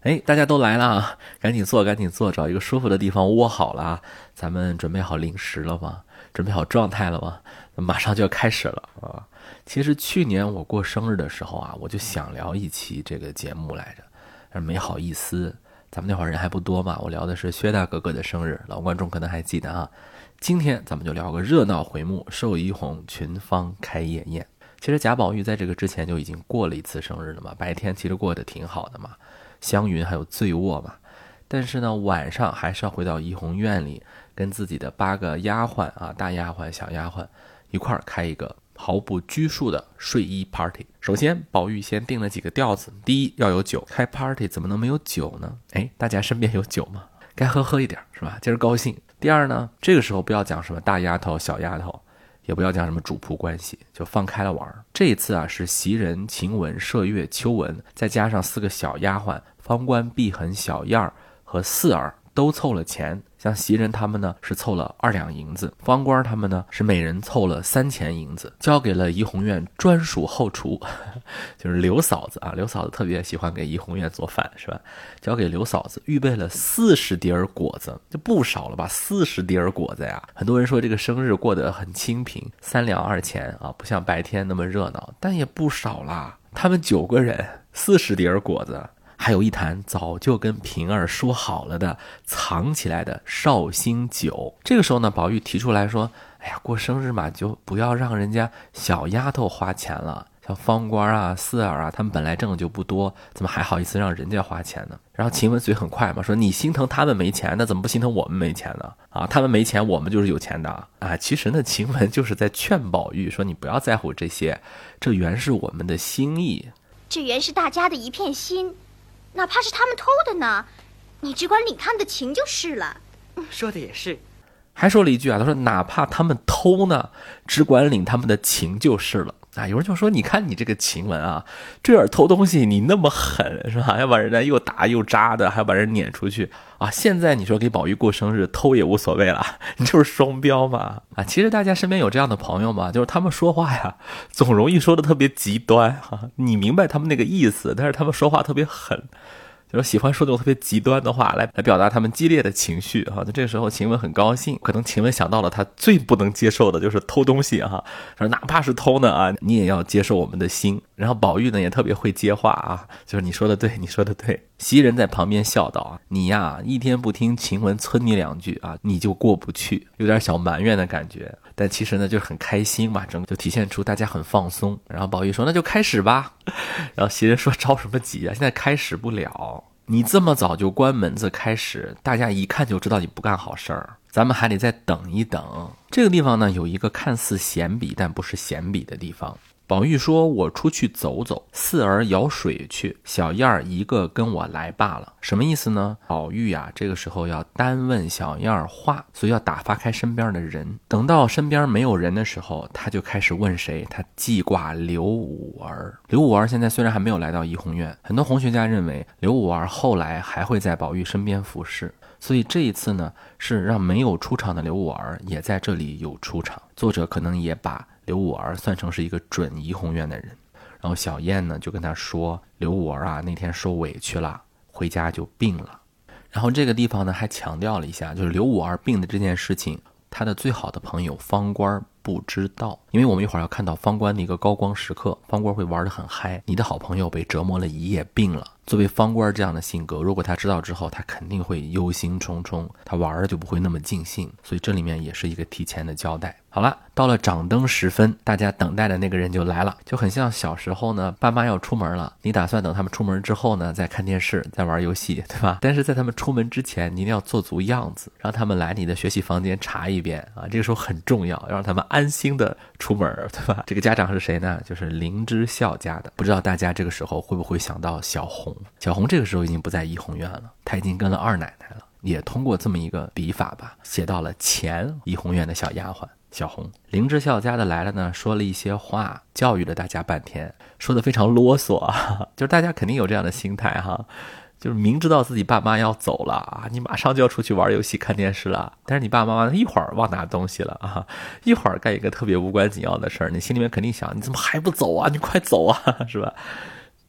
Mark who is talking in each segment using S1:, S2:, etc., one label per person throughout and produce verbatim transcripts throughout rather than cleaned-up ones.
S1: 哎，大家都来了啊，赶紧坐赶紧坐，找一个舒服的地方窝好了啊。咱们准备好零食了吗？准备好状态了吗？马上就要开始了啊。其实去年我过生日的时候啊，我就想聊一期这个节目来着，但是没好意思，咱们那会儿人还不多嘛。我聊的是薛大哥哥的生日，老观众可能还记得啊。今天咱们就聊个热闹回目，寿怡红群芳开夜宴。其实贾宝玉在这个之前就已经过了一次生日了嘛，白天其实过得挺好的嘛，湘云还有醉卧嘛。但是呢，晚上还是要回到怡红院里，跟自己的八个丫鬟啊，大丫鬟、小丫鬟一块儿开一个毫不拘束的睡衣 party。首先，宝玉先定了几个调子：第一，要有酒，开 party 怎么能没有酒呢？哎，大家身边有酒吗？该喝喝一点是吧？今儿高兴。第二呢，这个时候不要讲什么大丫头、小丫头，也不要讲什么主仆关系，就放开了玩。这一次啊，是袭人、晴雯、麝月、秋纹，再加上四个小丫鬟方官、碧痕、小燕儿和四儿都凑了钱。像袭人他们呢是凑了二两银子，方官他们呢是每人凑了三钱银子，交给了怡红院专属后厨，就是刘嫂子啊。刘嫂子特别喜欢给怡红院做饭是吧？交给刘嫂子预备了四十碟儿果子，就不少了吧？四十碟儿果子呀！很多人说这个生日过得很清贫，三两二钱啊，不像白天那么热闹，但也不少啦。他们九个人，四十碟儿果子。还有一坛早就跟平儿说好了的藏起来的绍兴酒。这个时候呢，宝玉提出来说，哎呀，过生日嘛，就不要让人家小丫头花钱了，像方官啊、四儿啊，他们本来挣的就不多，怎么还好意思让人家花钱呢？然后晴雯嘴很快嘛，说你心疼他们没钱，那怎么不心疼我们没钱呢？啊，他们没钱，我们就是有钱的啊。其实呢，晴雯就是在劝宝玉说，你不要在乎这些，这原是我们的心意，
S2: 这原是大家的一片心，哪怕是他们偷的呢，你只管领他们的情就是了。
S3: 说的也是。
S1: 还说了一句啊，他说哪怕他们偷呢，只管领他们的情就是了啊。有人就说，你看你这个晴雯啊，这样偷东西你那么狠是吧？要把人家又打又扎的，还要把人撵出去啊。现在你说给宝玉过生日偷也无所谓了，你就是双标嘛啊。其实大家身边有这样的朋友吗？就是他们说话呀，总容易说的特别极端啊。你明白他们那个意思，但是他们说话特别狠。就是喜欢说这种特别极端的话来来表达他们激烈的情绪哈。这个时候晴雯很高兴，可能晴雯想到了她最不能接受的就是偷东西哈，说哪怕是偷呢啊，你也要接受我们的心。然后宝玉呢也特别会接话啊，就是你说的对，你说的对。袭人在旁边笑道啊，你呀一天不听晴雯呲你两句啊，你就过不去，有点小埋怨的感觉。但其实呢就是很开心嘛，整个就体现出大家很放松。然后宝玉说那就开始吧，然后袭人说着什么急啊，现在开始不了，你这么早就关门子开始，大家一看就知道你不干好事儿，咱们还得再等一等。这个地方呢有一个看似闲笔但不是闲笔的地方。宝玉说我出去走走，四儿舀水去，小燕儿一个跟我来罢了。什么意思呢？宝玉啊这个时候要单问小燕儿话，所以要打发开身边的人。等到身边没有人的时候，他就开始问谁，他记挂刘五儿。刘五儿现在虽然还没有来到怡红院，很多红学家认为刘五儿后来还会在宝玉身边服侍，所以这一次呢是让没有出场的刘五儿也在这里有出场。作者可能也把刘五儿算成是一个准怡红院的人。然后小燕呢就跟他说，刘五儿啊那天受委屈了，回家就病了。然后这个地方呢还强调了一下，就是刘五儿病的这件事情，他的最好的朋友方官不知道。因为我们一会儿要看到方官的一个高光时刻，方官会玩得很嗨，你的好朋友被折磨了一夜病了，作为方官这样的性格，如果他知道之后，他肯定会忧心忡忡，他玩的就不会那么尽兴。所以这里面也是一个提前的交代。好了，到了掌灯时分，大家等待的那个人就来了，就很像小时候呢，爸妈要出门了，你打算等他们出门之后呢，再看电视，再玩游戏，对吧？但是在他们出门之前，你一定要做足样子，让他们来你的学习房间查一遍啊，这个时候很重要，要让他们安心的出门，对吧？这个家长是谁呢？就是林之孝家的。不知道大家这个时候会不会想到小红？小红这个时候已经不在怡红院了，她已经跟了二奶奶了，也通过这么一个笔法吧，写到了前怡红院的小丫鬟小红。林之孝家的来了呢，说了一些话，教育了大家半天，说的非常啰嗦啊，就是大家肯定有这样的心态哈，就是明知道自己爸妈要走了啊，你马上就要出去玩游戏看电视了，但是你爸爸妈妈一会儿忘拿东西了啊，一会儿干一个特别无关紧要的事儿，你心里面肯定想，你怎么还不走啊，你快走啊，是吧？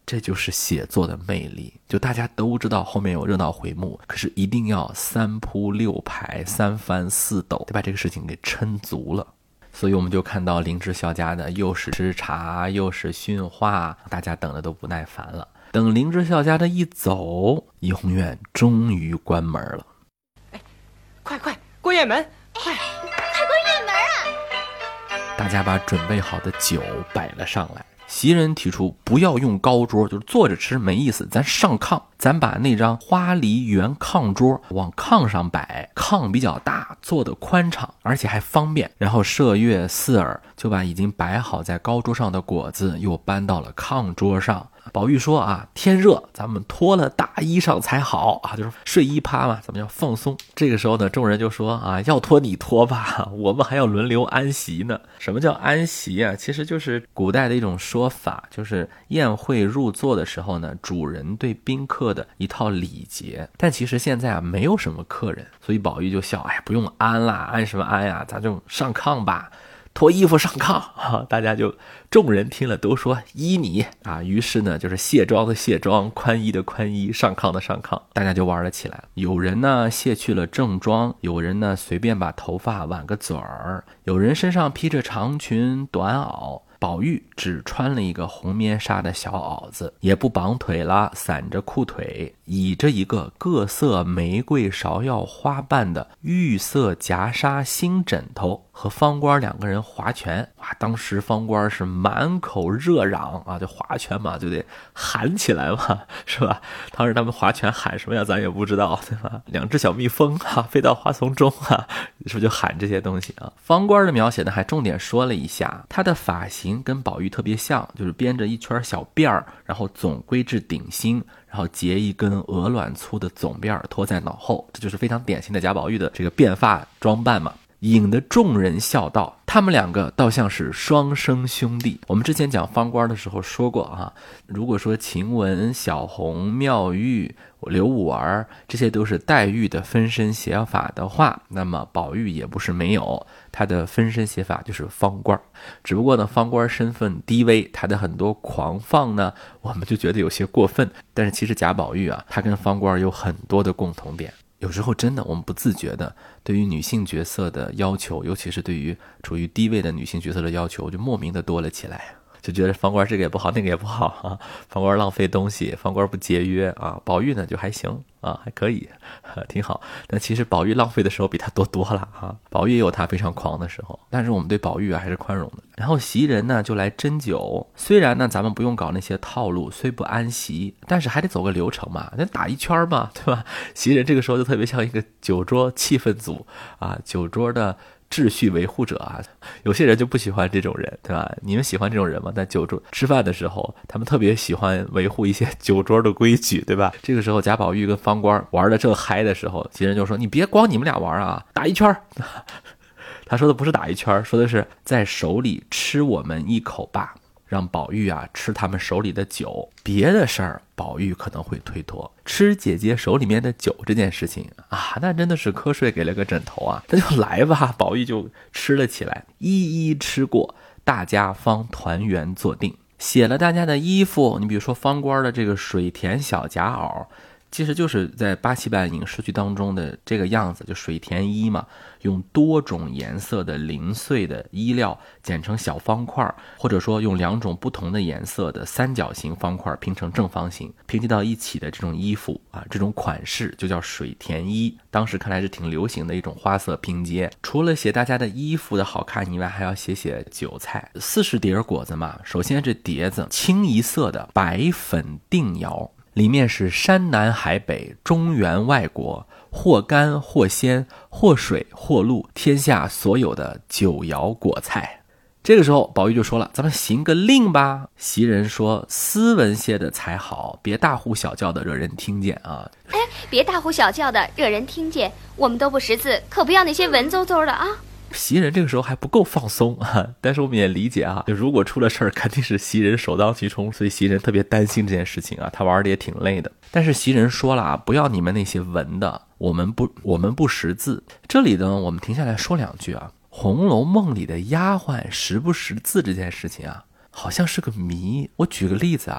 S1: 这就是写作的魅力，就大家都知道后面有热闹回目，可是一定要三铺六排三翻四抖，得把这个事情给撑足了。所以我们就看到灵芝小家的又是吃茶又是训话，大家等的都不耐烦了。等灵芝小家的一走，怡红院终于关门了。
S3: 哎，快快过院门，快
S2: 快过院门啊！
S1: 大家把准备好的酒摆了上来。袭人提出不要用高桌，就是坐着吃没意思，咱上炕，咱把那张花梨圆炕桌往炕上摆，炕比较大，坐得宽敞，而且还方便。然后麝月、四儿就把已经摆好在高桌上的果子又搬到了炕桌上。宝玉说啊，天热，咱们脱了大衣裳才好啊，就是睡衣趴嘛，咱们要放松。这个时候呢，众人就说啊，要脱你脱吧，我们还要轮流安席呢。什么叫安席啊？其实就是古代的一种说法，就是宴会入座的时候呢，主人对宾客的一套礼节。但其实现在啊，没有什么客人，所以宝玉就笑，哎，不用安啦，安什么安呀，咱就上炕吧。脱衣服上炕啊！大家就众人听了都说依你啊，于是呢就是卸妆的卸妆，宽衣的宽衣，上炕的上炕，大家就玩了起来。有人呢卸去了正装，有人呢随便把头发挽个嘴儿，有人身上披着长裙短袄。宝玉只穿了一个红棉纱的小袄子，也不绑腿了，散着裤腿，倚着一个各色玫瑰芍药花瓣的玉色夹纱新枕头，和方官两个人划拳。哇，当时方官是满口热嚷啊，就划拳嘛，就得喊起来嘛，是吧？当时他们划拳喊什么呀，咱也不知道，对吧？两只小蜜蜂啊，飞到花丛中啊，是不是就喊这些东西啊？方官的描写呢，还重点说了一下，他的发型跟宝玉特别像，就是编着一圈小辫儿，然后总归至顶心，然后结一根鹅卵粗的总辫儿拖在脑后，这就是非常典型的贾宝玉的这个变发装扮嘛。引得众人笑道，他们两个倒像是双生兄弟。我们之前讲方官的时候说过啊，如果说晴雯、小红、妙玉、刘五儿这些都是黛玉的分身写法的话，那么宝玉也不是没有，他的分身写法就是方官。只不过呢，方官身份低微，他的很多狂放呢，我们就觉得有些过分。但是其实贾宝玉啊，他跟方官有很多的共同点。有时候真的我们不自觉的对于女性角色的要求，尤其是对于处于低位的女性角色的要求，就莫名的多了起来，就觉得方官这个也不好那个也不好啊，方官浪费东西，方官不节约啊，宝玉呢就还行啊，还可以、啊、挺好。但其实宝玉浪费的时候比他多多了啊，宝玉也有他非常狂的时候，但是我们对宝玉啊还是宽容的。然后袭人呢就来斟酒，虽然呢咱们不用搞那些套路，虽不安席，但是还得走个流程嘛，那打一圈嘛，对吧？袭人这个时候就特别像一个酒桌气氛组啊，酒桌的秩序维护者啊，有些人就不喜欢这种人，对吧？你们喜欢这种人吗？在酒桌吃饭的时候，他们特别喜欢维护一些酒桌的规矩，对吧？这个时候贾宝玉跟方官玩的正嗨的时候，袭人就说：“你别光你们俩玩啊，打一圈。”他说的不是打一圈，说的是在手里吃我们一口吧，让宝玉啊吃他们手里的酒。别的事儿宝玉可能会推脱，吃姐姐手里面的酒这件事情啊，那真的是瞌睡给了个枕头啊，那就来吧。宝玉就吃了起来，一一吃过，大家方团圆坐定。写了大家的衣服，你比如说方官的这个水田小夹袄，其实就是在八七版影视剧当中的这个样子，就水田衣嘛，用多种颜色的零碎的衣料剪成小方块，或者说用两种不同的颜色的三角形方块拼成正方形，拼接到一起的这种衣服啊，这种款式就叫水田衣。当时看来是挺流行的一种花色拼接。除了写大家的衣服的好看以外，还要写写酒菜。四十碟果子嘛，首先这碟子清一色的白粉定窑，里面是山南海北中原外国，或干或鲜或水或露，天下所有的酒肴果菜。这个时候宝玉就说了，咱们行个令吧。袭人说，斯文些的才好，别大呼小叫的惹人听见啊。
S2: 哎，别大呼小叫的惹人听见，我们都不识字，可不要那些文绉绉的啊。
S1: 袭人这个时候还不够放松啊，但是我们也理解啊，就如果出了事儿，肯定是袭人首当其冲，所以袭人特别担心这件事情啊，他玩的也挺累的。但是袭人说了啊，不要你们那些文的，我们不我们不识字。这里呢，我们停下来说两句啊，《红楼梦》里的丫鬟识不识字这件事情啊，好像是个谜。我举个例子啊，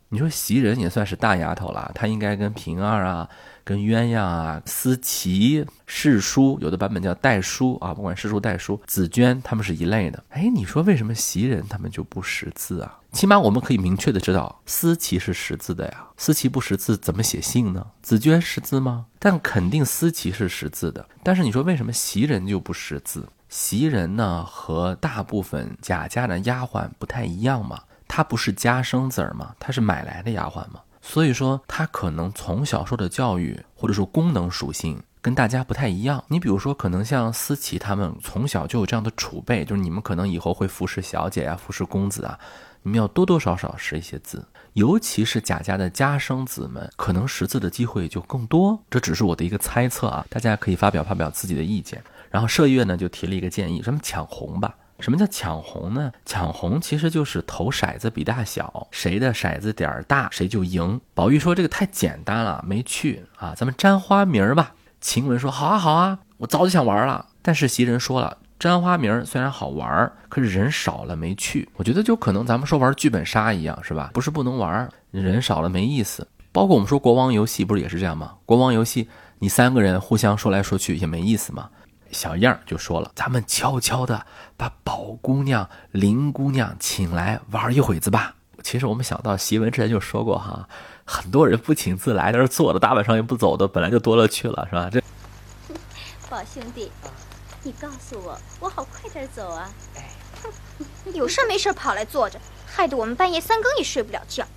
S1: 你说袭人也算是大丫头了，她应该跟平儿啊、跟鸳鸯啊、思琪、世叔，有的版本叫代叔啊，不管世叔代叔、紫娟，他们是一类的。哎，你说为什么袭人他们就不识字啊？起码我们可以明确的知道，思琪是识字的呀。思琪不识字怎么写信呢？紫娟识字吗？但肯定思琪是识字的。但是你说为什么袭人就不识字？袭人呢和大部分贾家的丫鬟不太一样嘛，她不是家生子儿嘛，她是买来的丫鬟嘛，所以说她可能从小受的教育或者说功能属性跟大家不太一样。你比如说可能像思琪他们从小就有这样的储备，就是你们可能以后会服侍小姐啊，服侍公子啊，你们要多多少少识一些字，尤其是贾家的家生子们可能识字的机会就更多，这只是我的一个猜测啊，大家可以发表发表自己的意见。然后麝月呢就提了一个建议，什么抢红吧。什么叫抢红呢？抢红其实就是投骰子比大小，谁的骰子点儿大谁就赢。宝玉说这个太简单了，没趣啊，咱们沾花名吧。晴雯说好啊好啊，我早就想玩了。但是袭人说了，沾花名虽然好玩，可是人少了没趣。我觉得就可能咱们说玩剧本杀一样，是吧？不是不能玩，人少了没意思。包括我们说国王游戏不是也是这样吗？国王游戏你三个人互相说来说去也没意思嘛。小样就说了，咱们悄悄的把宝姑娘、林姑娘请来玩一会子吧。其实我们想到习文之前就说过哈，很多人不请自来，但是坐的大晚上也不走的，本来就多了去了，是吧？这
S2: 宝兄弟，你告诉我，我好快点走啊！
S3: 哎，
S2: 有事没事跑来坐着，害得我们半夜三更也睡不了觉。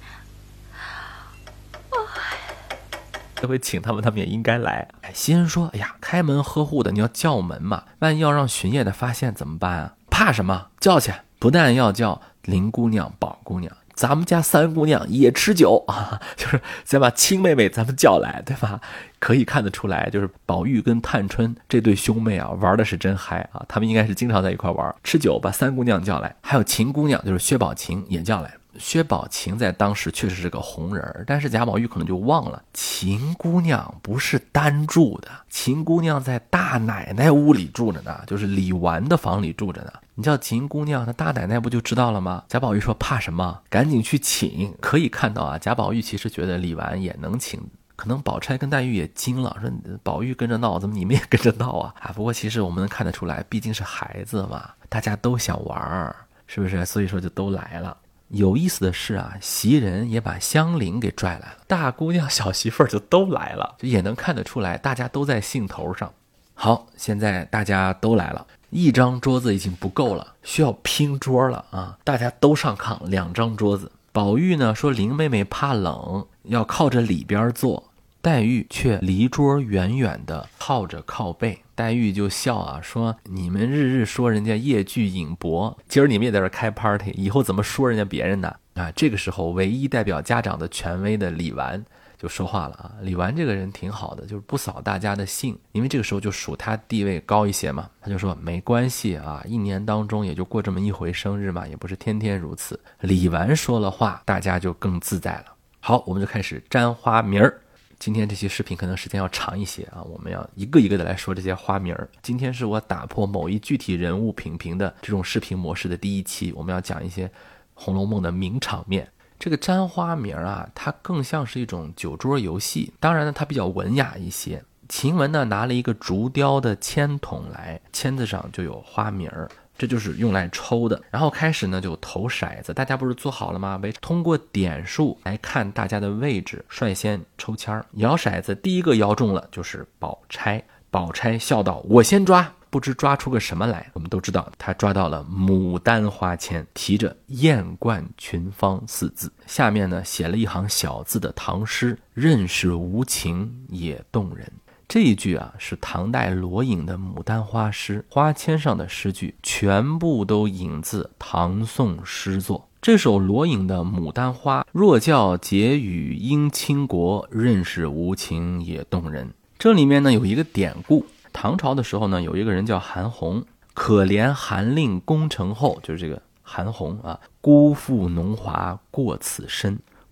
S1: 这回请他们，他们也应该来。哎，袭人说：“哎呀，开门呵护的，你要叫门嘛，万一要让巡夜的发现怎么办啊？怕什么？叫去！不但要叫林姑娘、宝姑娘，咱们家三姑娘也吃酒啊，就是先把亲妹妹咱们叫来，对吧？可以看得出来，就是宝玉跟探春这对兄妹啊，玩的是真嗨啊！他们应该是经常在一块玩，吃酒把三姑娘叫来，还有秦姑娘，就是薛宝琴也叫来。”薛宝琴在当时确实是个红人，但是贾宝玉可能就忘了，秦姑娘不是单住的，秦姑娘在大奶奶屋里住着呢，就是李纨的房里住着呢。你叫秦姑娘，她大奶奶不就知道了吗？贾宝玉说怕什么，赶紧去请。可以看到啊，贾宝玉其实觉得李纨也能请，可能宝钗跟黛玉也惊了，说宝玉跟着闹，怎么你们也跟着闹啊？啊，不过其实我们能看得出来，毕竟是孩子嘛，大家都想玩，是不是？所以说就都来了。有意思的是啊，袭人也把香菱给拽来了，大姑娘小媳妇儿就都来了，就也能看得出来大家都在兴头上。好，现在大家都来了，一张桌子已经不够了，需要拼桌了啊！大家都上炕，两张桌子。宝玉呢说林妹妹怕冷，要靠着里边坐，黛玉却离桌远远的靠着靠背。黛玉就笑啊，说你们日日说人家夜聚影博，今儿你们也在这开 party， 以后怎么说人家别人呢？啊，这个时候唯一代表家长的权威的李纨就说话了啊。李纨这个人挺好的，就是不扫大家的兴，因为这个时候就属他地位高一些嘛，他就说没关系啊，一年当中也就过这么一回生日嘛，也不是天天如此。李纨说了话，大家就更自在了。好，我们就开始沾花名儿。今天这期视频可能时间要长一些啊，我们要一个一个的来说这些花名。今天是我打破某一具体人物品评的这种视频模式的第一期，我们要讲一些《红楼梦》的名场面。这个沾花名啊，它更像是一种酒桌游戏，当然呢，它比较文雅一些。晴雯呢拿了一个竹雕的签筒来，签子上就有花名，这就是用来抽的。然后开始呢就投骰子，大家不是做好了吗？通过点数来看大家的位置，率先抽签。摇骰子第一个摇中了就是宝钗，宝钗笑道我先抓，不知抓出个什么来。我们都知道她抓到了牡丹花签，提着艳冠群芳四字，下面呢写了一行小字的唐诗，任是无情也动人。这一句啊是唐代罗隐的牡丹花诗，花签上的诗句全部都引自唐宋诗作。这首罗隐的牡丹花，若教解语应倾国，任是无情也动人。这里面呢有一个典故，唐朝的时候呢有一个人叫韩翃，可怜韩令功成后，就是这个韩翃啊，辜负浓华过此身。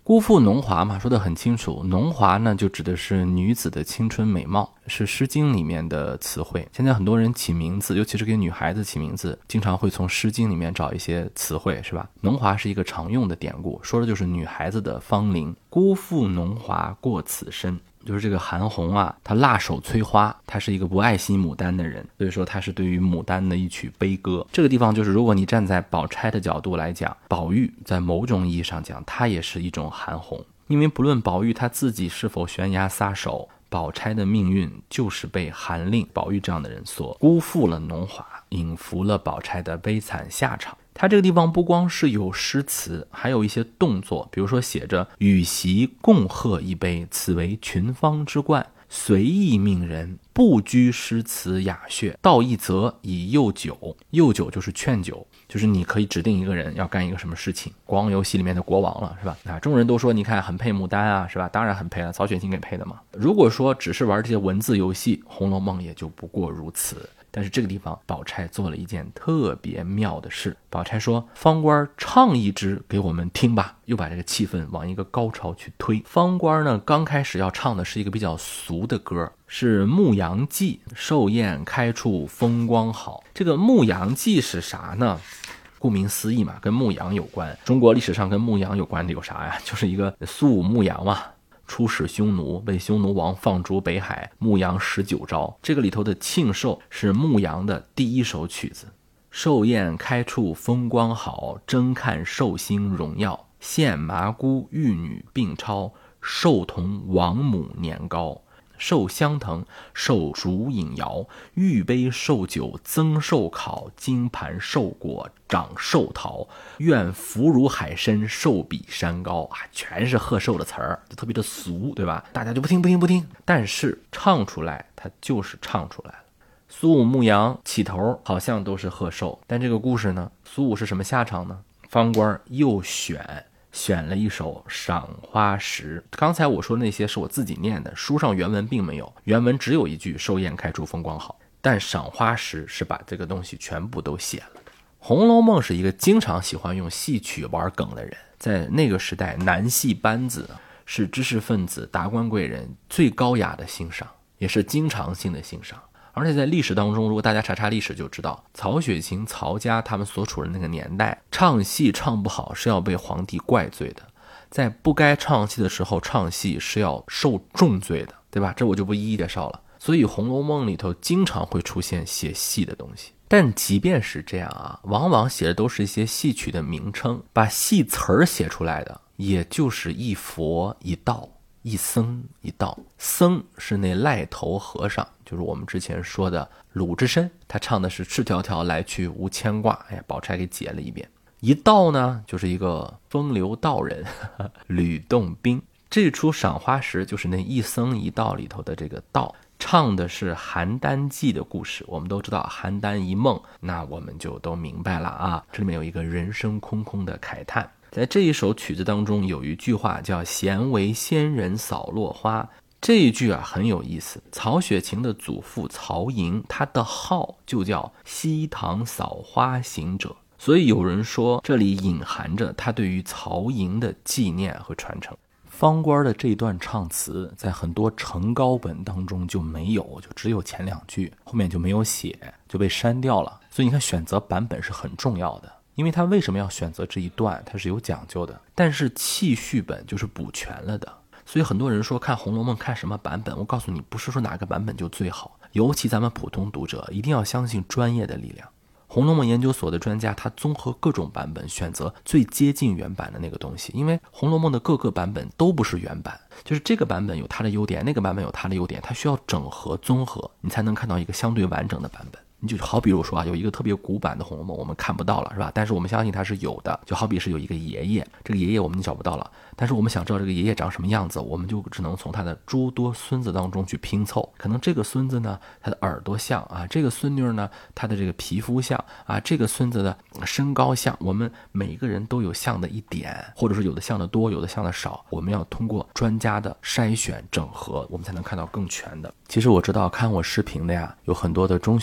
S1: 姑父浓华嘛，说得很清楚，浓华呢就指的是女子的青春美貌，是诗经里面的词汇。现在很多人起名字，尤其是给女孩子起名字，经常会从诗经里面找一些词汇，是吧？浓华是一个常用的典故，说的就是女孩子的芳龄。姑父浓华过此身，就是这个韩红啊，她辣手摧花，她是一个不爱惜牡丹的人，所以说她是对于牡丹的一曲悲歌。这个地方就是如果你站在宝钗的角度来讲，宝玉在某种意义上讲，她也是一种韩红，因为不论宝玉他自己是否悬崖撒手，宝钗的命运就是被韩令、宝玉这样的人所辜负了浓华，引伏了宝钗的悲惨下场。他这个地方不光是有诗词，还有一些动作，比如说写着与席共喝一杯，此为群芳之冠，随意命人，不拘诗词雅谑，道一则以诱酒。诱酒就是劝酒，就是你可以指定一个人要干一个什么事情，国王游戏里面的国王了，是吧？啊，众人都说你看很配牡丹啊，是吧？当然很配了，曹雪芹给配的嘛。如果说只是玩这些文字游戏，《红楼梦》也就不过如此。但是这个地方宝钗做了一件特别妙的事，宝钗说方官唱一支给我们听吧，又把这个气氛往一个高潮去推。方官呢刚开始要唱的是一个比较俗的歌，是《牧羊记》，寿宴开处风光好。这个牧羊记是啥呢？顾名思义嘛，跟牧羊有关。中国历史上跟牧羊有关的有啥呀？就是一个苏武牧羊嘛，出使匈奴，被匈奴王放逐北海，牧羊十九朝。这个里头的庆寿是牧羊的第一首曲子。寿宴开处风光好，争看寿星荣耀，献麻姑玉女并超，寿同王母年高。寿香藤，寿烛饮肴，玉杯寿酒增寿考，金盘寿果长寿桃，愿福如海深，寿比山高啊，全是贺寿的词儿，就特别的俗，对吧？大家就不听不听不听，但是唱出来，它就是唱出来了。苏武牧羊起头好像都是贺寿，但这个故事呢，苏武是什么下场呢？方官又选选了一首赏花时。刚才我说的那些是我自己念的，书上原文并没有，原文只有一句寿宴开处风光好，但赏花时是把这个东西全部都写了的。红楼梦是一个经常喜欢用戏曲玩梗的人，在那个时代南戏班子是知识分子达官贵人最高雅的欣赏，也是经常性的欣赏。而且在历史当中，如果大家查查历史就知道，曹雪芹、曹家他们所处的那个年代，唱戏唱不好是要被皇帝怪罪的，在不该唱戏的时候唱戏是要受重罪的，对吧？这我就不一一介绍了。所以《红楼梦》里头经常会出现写戏的东西。但即便是这样啊，往往写的都是一些戏曲的名称，把戏词儿写出来的也就是一佛一道，一僧一道。僧是那赖头和尚，就是我们之前说的鲁智深，他唱的是赤条条来去无牵挂，哎呀，宝钗给解了一遍。一道呢，就是一个风流道人呵呵吕洞宾。这出赏花时就是那一僧一道里头的这个道，唱的是邯郸记的故事。我们都知道邯郸一梦，那我们就都明白了啊。这里面有一个人生空空的慨叹。在这一首曲子当中有一句话叫闲为仙人扫落花，这一句啊很有意思。曹雪芹的祖父曹寅，他的号就叫西堂扫花行者，所以有人说这里隐含着他对于曹寅的纪念和传承。方官的这段唱词在很多成稿本当中就没有，就只有前两句，后面就没有写，就被删掉了。所以你看选择版本是很重要的，因为他为什么要选择这一段，它是有讲究的。但是弃序本就是补全了的，所以很多人说看《红楼梦》看什么版本，我告诉你，不是说哪个版本就最好，尤其咱们普通读者一定要相信专业的力量。红楼梦研究所的专家，他综合各种版本，选择最接近原版的那个东西。因为红楼梦的各个版本都不是原版，就是这个版本有它的优点，那个版本有它的优点，它需要整合综合，你才能看到一个相对完整的版本。你就好比如说啊，有一个特别古版的《红楼梦》，我们看不到了，是吧？但是我们相信它是有的。就好比是有一个爷爷，这个爷爷我们找不到了，但是我们想知道这个爷爷长什么样子，我们就只能从他的诸多孙子当中去拼凑。可能这个孙子呢，他的耳朵像啊；这个孙女呢，他的这个皮肤像啊；这个孙子的身高像。我们每个人都有像的一点，或者是有的像的多，有的像的少。我们要通过专家的筛选整合，我们才能看到更全的。其实我知道看我视频的呀，有很多的中学生。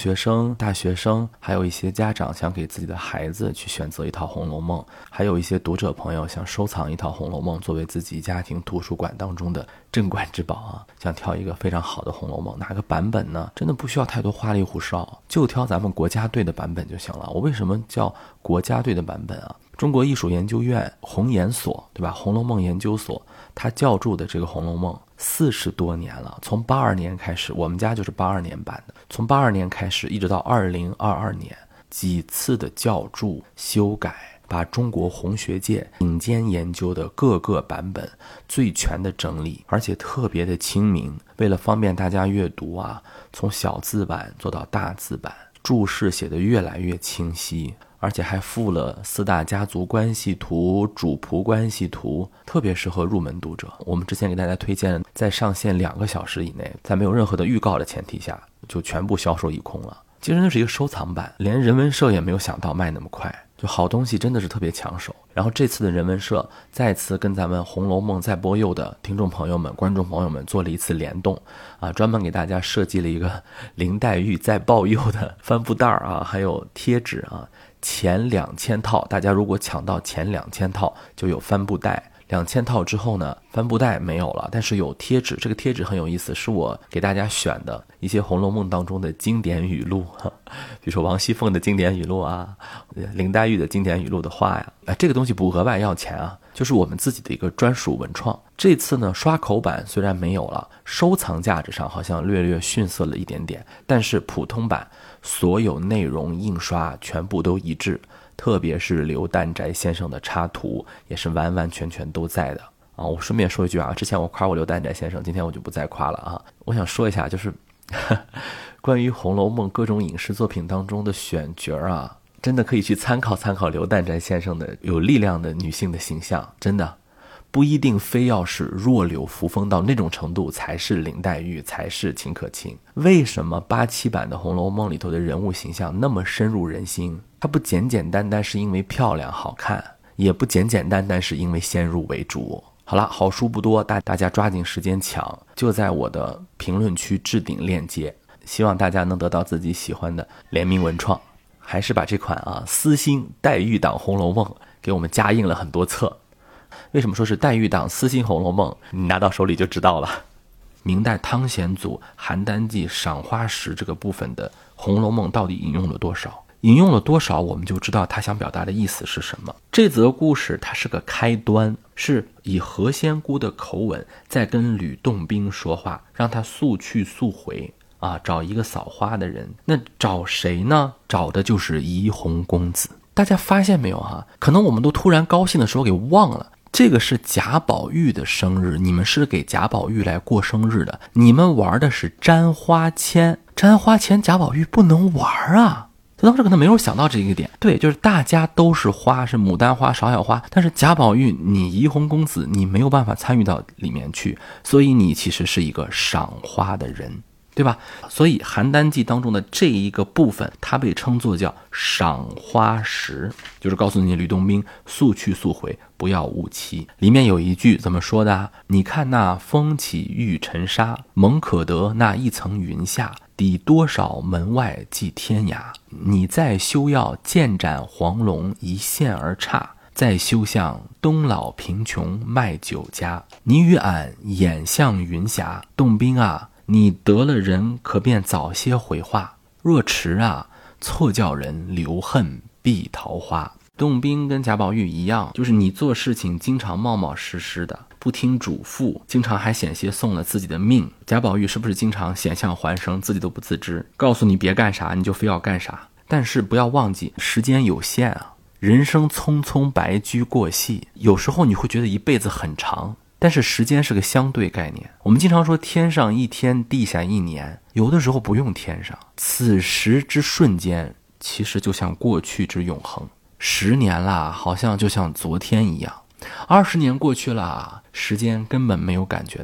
S1: 生、大学生，还有一些家长想给自己的孩子去选择一套《红楼梦》，还有一些读者朋友想收藏一套《红楼梦》作为自己家庭图书馆当中的镇馆之宝啊，想挑一个非常好的《红楼梦》，哪个版本呢？真的不需要太多花里胡哨，就挑咱们国家队的版本就行了。我为什么叫国家队的版本啊？中国艺术研究院红研所，对吧？《红楼梦》研究所，他校注的这个《红楼梦》四十多年了，从八二年开始，我们家就是八二年版的，从八二年开始一直到二零二二年，几次的校注修改，把中国红学界顶尖研究的各个版本最全的整理，而且特别的亲民，为了方便大家阅读啊，从小字版做到大字版，注释写得越来越清晰，而且还附了四大家族关系图、主仆关系图，特别适合入门读者。我们之前给大家推荐，在上线两个小时以内，在没有任何的预告的前提下，就全部销售一空了。其实那是一个收藏版，连人文社也没有想到卖那么快，就好东西真的是特别抢手。然后这次的人文社再次跟咱们《红楼梦》在播幼的听众朋友们、观众朋友们做了一次联动啊，专门给大家设计了一个林黛玉在报幼的帆布袋啊，还有贴纸啊。前两千套，大家如果抢到前两千套就有帆布袋，两千套之后呢，帆布袋没有了，但是有贴纸。这个贴纸很有意思，是我给大家选的一些《红楼梦》当中的经典语录，比如说王熙凤的经典语录啊，林黛玉的经典语录的话呀，啊，这个东西不额外要钱啊，就是我们自己的一个专属文创。这次呢，刷口版虽然没有了，收藏价值上好像略略逊色了一点点，但是普通版所有内容印刷全部都一致，特别是刘旦斋先生的插图也是完完全全都在的啊！我顺便说一句啊，之前我夸过刘旦斋先生，今天我就不再夸了啊。我想说一下，就是关于《红楼梦》各种影视作品当中的选角啊，真的可以去参考参考刘旦斋先生的有力量的女性的形象，真的不一定非要是弱柳扶风到那种程度才是林黛玉，才是秦可卿。为什么八七版的《红楼梦》里头的人物形象那么深入人心？它不简简单单是因为漂亮好看，也不简简单单是因为先入为主。好了，好书不多，大大家抓紧时间抢，就在我的评论区置顶链接，希望大家能得到自己喜欢的联名文创。还是把这款啊私心黛玉党《红楼梦》给我们加印了很多册。为什么说是黛玉党私心《红楼梦》？你拿到手里就知道了。明代汤显祖邯郸记赏花石这个部分的《红楼梦》到底引用了多少？引用了多少，我们就知道他想表达的意思是什么。这则故事它是个开端，是以何仙姑的口吻在跟吕洞宾说话，让他速去速回啊，找一个扫花的人。那找谁呢？找的就是怡红公子。大家发现没有啊？可能我们都突然高兴的时候给忘了，这个是贾宝玉的生日，你们是给贾宝玉来过生日的，你们玩的是沾花签，沾花签贾宝玉不能玩啊。他当时可能没有想到这一个点，对，就是大家都是花，是牡丹花、芍药花，但是贾宝玉你怡红公子你没有办法参与到里面去，所以你其实是一个赏花的人，对吧？所以邯郸记当中的这一个部分，它被称作叫赏花石，就是告诉你吕洞宾速去速回，不要误期。里面有一句怎么说的啊？你看那风起玉尘沙，蒙可得那一层云下，抵多少门外即天涯。你再休要剑斩黄龙一线而差，再休向东老贫穷卖酒家。你与俺眼向云霞，洞宾啊，你得了人可便早些回话，若迟啊，错叫人留恨避桃花。洞宾跟贾宝玉一样，就是你做事情经常冒冒失失的，不听嘱咐，经常还险些送了自己的命。贾宝玉是不是经常险象环生，自己都不自知，告诉你别干啥你就非要干啥。但是不要忘记时间有限啊，人生匆匆白驹过隙，有时候你会觉得一辈子很长，但是时间是个相对概念。我们经常说天上一天地下一年，有的时候不用天上，此时之瞬间其实就像过去之永恒。十年啦，好像就像昨天一样，二十年过去了，时间根本没有感觉到。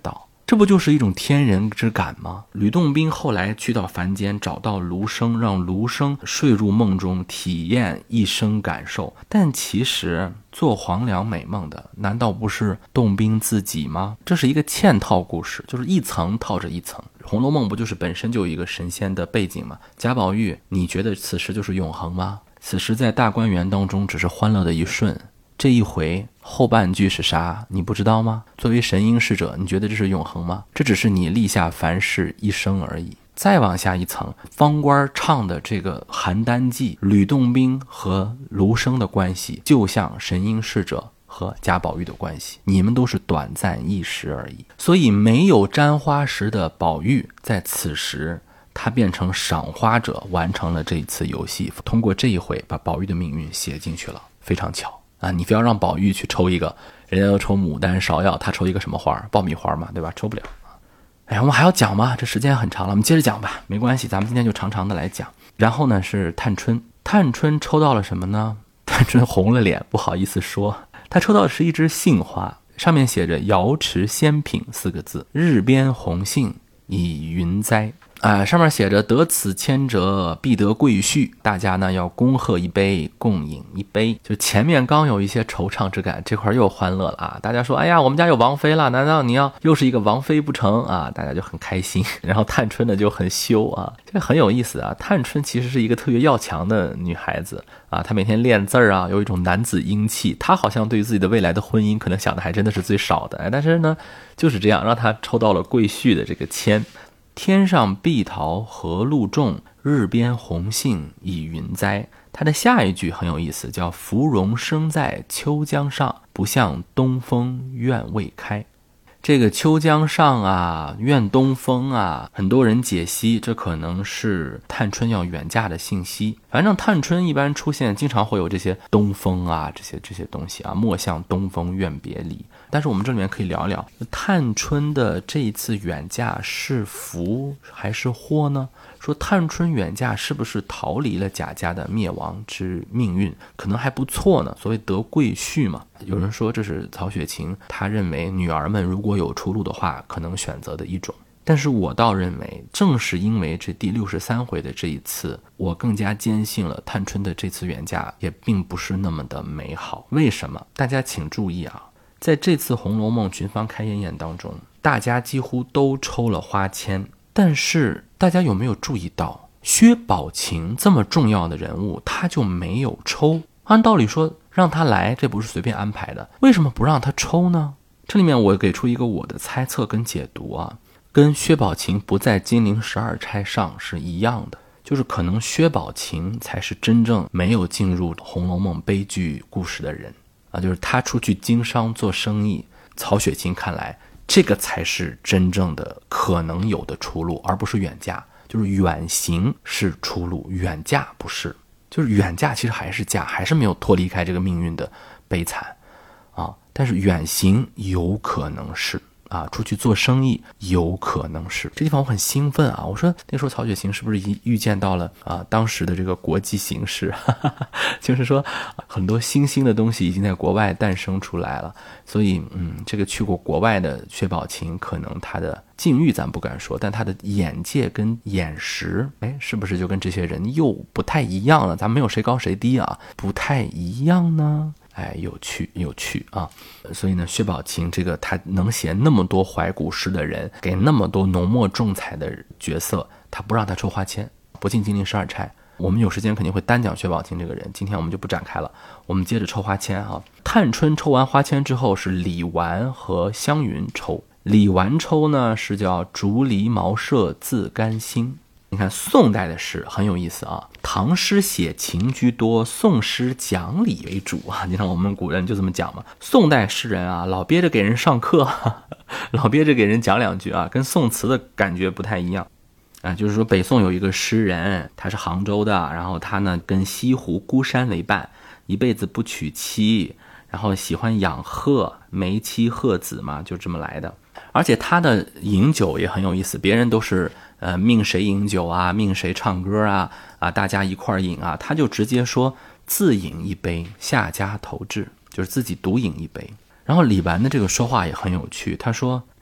S1: 这不就是一种天人之感吗？吕洞宾后来去到凡间，找到卢生，让卢生睡入梦中，体验一生感受。但其实做黄粱美梦的，难道不是洞宾自己吗？这是一个嵌套故事，就是一层套着一层。《红楼梦》不就是本身就有一个神仙的背景吗？贾宝玉，你觉得此时就是永恒吗？此时在大观园当中只是欢乐的一瞬，这一回后半句是啥？你不知道吗？作为神瑛侍者，你觉得这是永恒吗？这只是你立下凡事一生而已。再往下一层，方官唱的这个邯郸记，吕洞宾和卢生的关系，就像神瑛侍者和贾宝玉的关系，你们都是短暂一时而已。所以没有沾花时的宝玉，在此时他变成赏花者，完成了这一次游戏，通过这一回把宝玉的命运写进去了，非常巧啊！你非要让宝玉去抽一个，人家要抽牡丹、芍药，他抽一个什么花？爆米花嘛，对吧？抽不了。哎，我们还要讲吗？这时间很长了，我们接着讲吧，没关系，咱们今天就长长的来讲。然后呢是探春，探春抽到了什么呢？探春红了脸，不好意思说，她抽到的是一枝杏花，上面写着瑶池仙品四个字，日边红杏已云栽。啊，上面写着得此千折必得贵婿，大家呢要恭贺一杯，共饮一杯。就前面刚有一些惆怅之感，这块又欢乐了啊！大家说，哎呀，我们家有王妃了，难道你要又是一个王妃不成啊？大家就很开心。然后探春呢就很羞啊，这个很有意思啊。探春其实是一个特别要强的女孩子啊，她每天练字啊，有一种男子英气。她好像对于自己的未来的婚姻可能想的还真的是最少的，哎，但是呢就是这样，让她抽到了贵婿的这个签。天上碧桃何路种，日边红杏已云栽。它的下一句很有意思，叫芙蓉生在秋江上，不向东风怨未开。这个秋江上啊，怨东风啊，很多人解析这可能是探春要远嫁的信息。反正探春一般出现经常会有这些东风啊，这些这些东西啊，莫向东风怨别离。但是我们这里面可以聊聊探春的这一次远嫁是福还是祸呢？说探春远嫁是不是逃离了贾家的灭亡之命运，可能还不错呢，所谓得贵婿嘛。有人说这是曹雪芹他认为女儿们如果有出路的话可能选择的一种，但是我倒认为正是因为这第六十三回的这一次，我更加坚信了探春的这次远嫁也并不是那么的美好。为什么？大家请注意啊，在这次《红楼梦》群芳开颜宴当中，大家几乎都抽了花签，但是大家有没有注意到薛宝琴这么重要的人物他就没有抽？按道理说让他来，这不是随便安排的，为什么不让他抽呢？这里面我给出一个我的猜测跟解读啊，跟薛宝琴不在金陵十二钗上是一样的，就是可能薛宝琴才是真正没有进入《红楼梦》悲剧故事的人啊，就是他出去经商做生意，曹雪芹看来这个才是真正的可能有的出路，而不是远嫁。就是远行是出路，远嫁不是。就是远嫁其实还是嫁，还是没有脱离开这个命运的悲惨啊。但是远行有可能是啊，出去做生意有可能是。这地方我很兴奋啊，我说那时候曹雪芹是不是已经预见到了啊当时的这个国际形势，就是说很多新兴的东西已经在国外诞生出来了。所以嗯，这个去过国外的薛宝琴，可能他的境遇咱不敢说，但他的眼界跟眼识，哎，是不是就跟这些人又不太一样了？咱们没有谁高谁低啊，不太一样呢。哎，有趣有趣啊！所以呢，薛宝琴这个他能写那么多怀古诗的人，给那么多浓墨重彩的角色，他不让他抽花签，不进金陵十二钗。我们有时间肯定会单讲薛宝琴这个人，今天我们就不展开了，我们接着抽花签啊。探春抽完花签之后是李纨和湘云抽，李纨抽呢是叫竹篱茅舍自甘心。你看宋代的诗很有意思啊，唐诗写情居多，宋诗讲理为主啊。你看我们古人就这么讲嘛，宋代诗人啊老憋着给人上课，老憋着给人讲两句啊，跟宋词的感觉不太一样啊。就是说北宋有一个诗人，他是杭州的，然后他呢跟西湖孤山为伴，一辈子不娶妻，然后喜欢养鹤，梅妻鹤子嘛，就这么来的。而且他的饮酒也很有意思，别人都是呃命谁饮酒啊，命谁唱歌啊，啊大家一块饮啊，他就直接说自饮一杯，下家投掷，就是自己独饮一杯。然后李纨的这个说话也很有趣，他说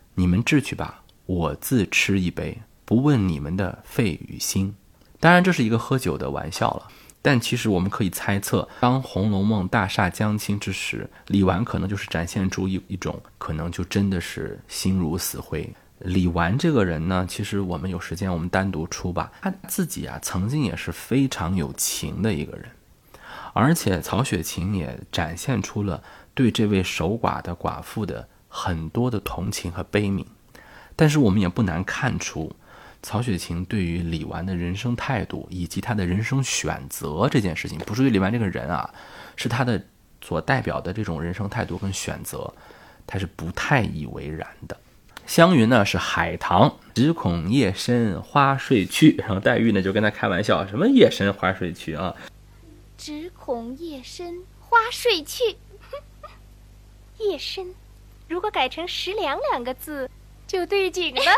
S1: 你们治去吧，我自吃一杯，不问你们的肺与心。当然这是一个喝酒的玩笑了，但其实我们可以猜测，当《红楼梦》大厦将倾之时，李纨可能就是展现出一一种可能就真的是心如死灰。李纨这个人呢，其实我们有时间我们单独出吧，他自己啊曾经也是非常有情的一个人，而且曹雪芹也展现出了对这位守寡的寡妇的很多的同情和悲悯。但是我们也不难看出曹雪芹对于李纨的人生态度以及他的人生选择这件事情，不是对李纨这个人啊，是他的所代表的这种人生态度跟选择，他是不太以为然的。湘云呢是海棠，只恐夜深花睡去，然后黛玉呢就跟他开玩笑，什么夜深花睡去啊，
S2: 只恐夜深花睡去。
S4: 夜深如果改成十两两个字就对景了。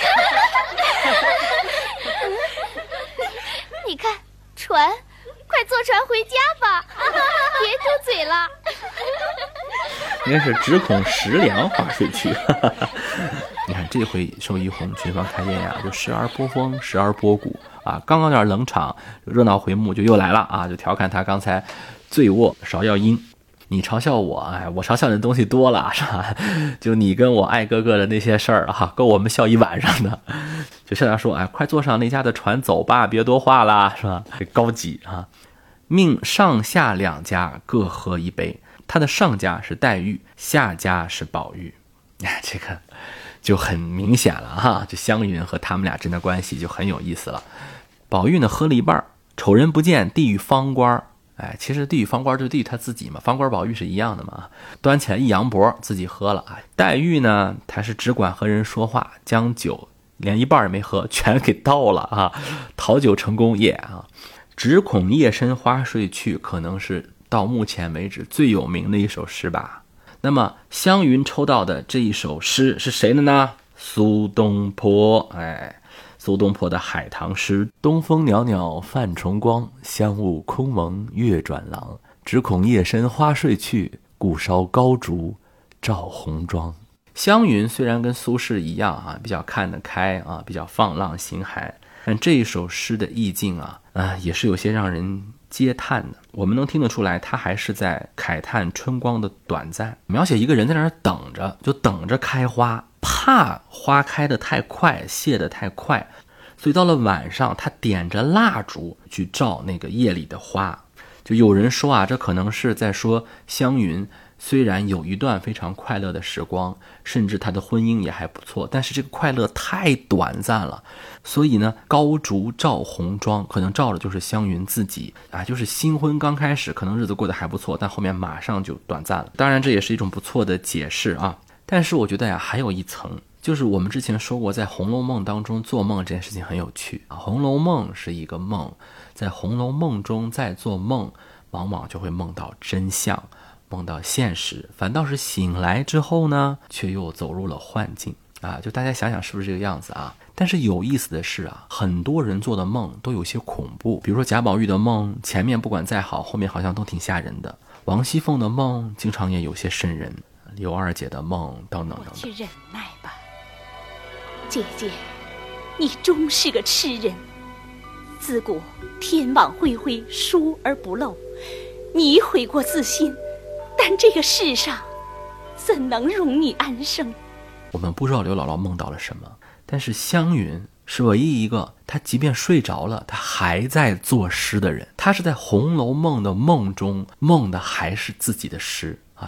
S2: 你看船，快坐船回家吧，别嘟嘴了。
S1: 应该是只恐十两花睡去。你看这回寿衣红群芳开宴呀，就时而波峰，时而波谷啊。刚刚有点冷场，热闹回目就又来了啊，就调侃他刚才醉卧芍药阴。你嘲笑我，哎，我嘲笑你的东西多了，是吧？就你跟我爱哥哥的那些事儿啊，够我们笑一晚上的。就笑他说，哎，快坐上那家的船走吧，别多话啦，是吧？高级啊！命上下两家各喝一杯，他的上家是黛玉，下家是宝玉。哎，这个就很明显了哈，这湘云和他们俩之间的关系就很有意思了。宝玉呢喝了一半，丑人不见，递与方官。哎，其实递与方官就递与他自己嘛，方官宝玉是一样的嘛。端起来一扬脖，自己喝了。黛玉呢，她是只管和人说话，将酒连一半也没喝，全给倒了啊！讨酒成功也啊！只恐夜深花睡去，可能是到目前为止最有名的一首诗吧。那么湘云抽到的这一首诗是谁的呢？苏东坡。哎。苏东坡的海棠诗，东风袅袅泛重光，香雾空蒙月转廊。只恐夜深花睡去，故烧高烛照红妆。湘云虽然跟苏轼一样啊，比较看得开啊，比较放浪形骸，但这一首诗的意境啊，啊也是有些让人嗟叹的。我们能听得出来，他还是在慨叹春光的短暂，描写一个人在那儿等着，就等着开花。怕花开得太快，谢得太快，所以到了晚上他点着蜡烛去照那个夜里的花。就有人说啊，这可能是在说湘云虽然有一段非常快乐的时光，甚至她的婚姻也还不错，但是这个快乐太短暂了，所以呢高烛照红妆，可能照的就是湘云自己啊，就是新婚刚开始可能日子过得还不错，但后面马上就短暂了。当然这也是一种不错的解释啊。但是我觉得呀，还有一层，就是我们之前说过，在《红楼梦》当中做梦这件事情很有趣啊。《红楼梦》是一个梦，在《红楼梦》中再做梦，往往就会梦到真相，梦到现实，反倒是醒来之后呢，却又走入了幻境啊。就大家想想是不是这个样子啊？但是有意思的是啊，很多人做的梦都有些恐怖，比如说贾宝玉的梦，前面不管再好，后面好像都挺吓人的。王熙凤的梦经常也有些瘆人。刘二姐的梦等等等等，
S5: 我去忍耐吧。姐姐，你终是个痴人。自古天网恢恢，疏而不漏，你悔过自新，但这个世上怎能容你安生？
S1: 我们不知道刘姥姥梦到了什么，但是湘云是唯一一个她即便睡着了她还在作诗的人。她是在《红楼梦》的梦中梦的还是自己的诗啊。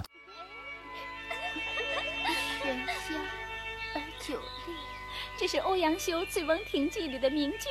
S4: 这是欧阳修《醉翁亭记》里的名句。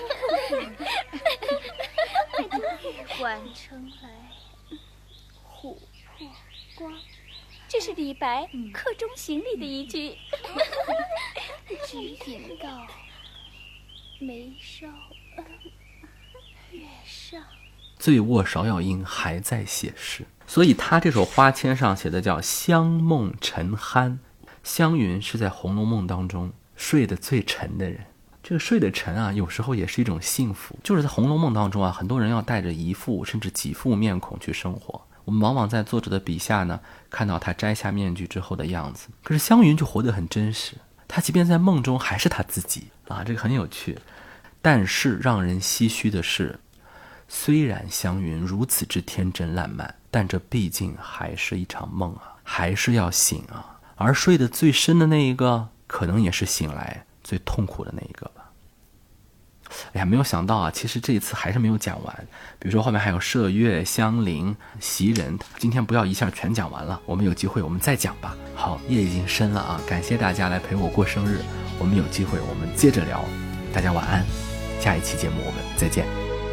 S2: 玉环城来琥珀光，
S4: 这是李白《客中行》里的一句。
S2: 只引告眉梢月上。
S1: 醉卧芍药阴，还在写诗。所以他这首花签上写的叫香梦沉酣。湘云是在《红楼梦》当中睡得最沉的人。这个睡得沉啊，有时候也是一种幸福。就是在《红楼梦》当中啊，很多人要带着一副甚至几副面孔去生活。我们往往在作者的笔下呢，看到他摘下面具之后的样子。可是湘云就活得很真实， 他即便在梦中还是他自己啊，这个很有趣。但是让人唏嘘的是，虽然湘云如此之天真烂漫，但这毕竟还是一场梦啊，还是要醒啊。而睡得最深的那一个，可能也是醒来最痛苦的那一个吧。哎呀，没有想到啊，其实这一次还是没有讲完。比如说后面还有麝月、香菱、袭人，今天不要一下全讲完了，我们有机会我们再讲吧。好，夜已经深了啊，感谢大家来陪我过生日，我们有机会我们接着聊，大家晚安，下一期节目我们再见。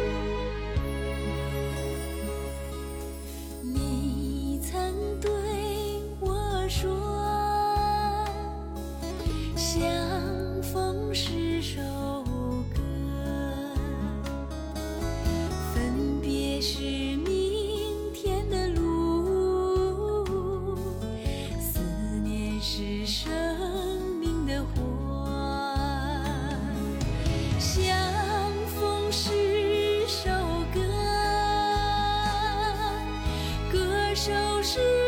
S6: 你曾对我说，相逢是首歌，分别是明天的路，思念是生命的火，相逢是首歌，歌手是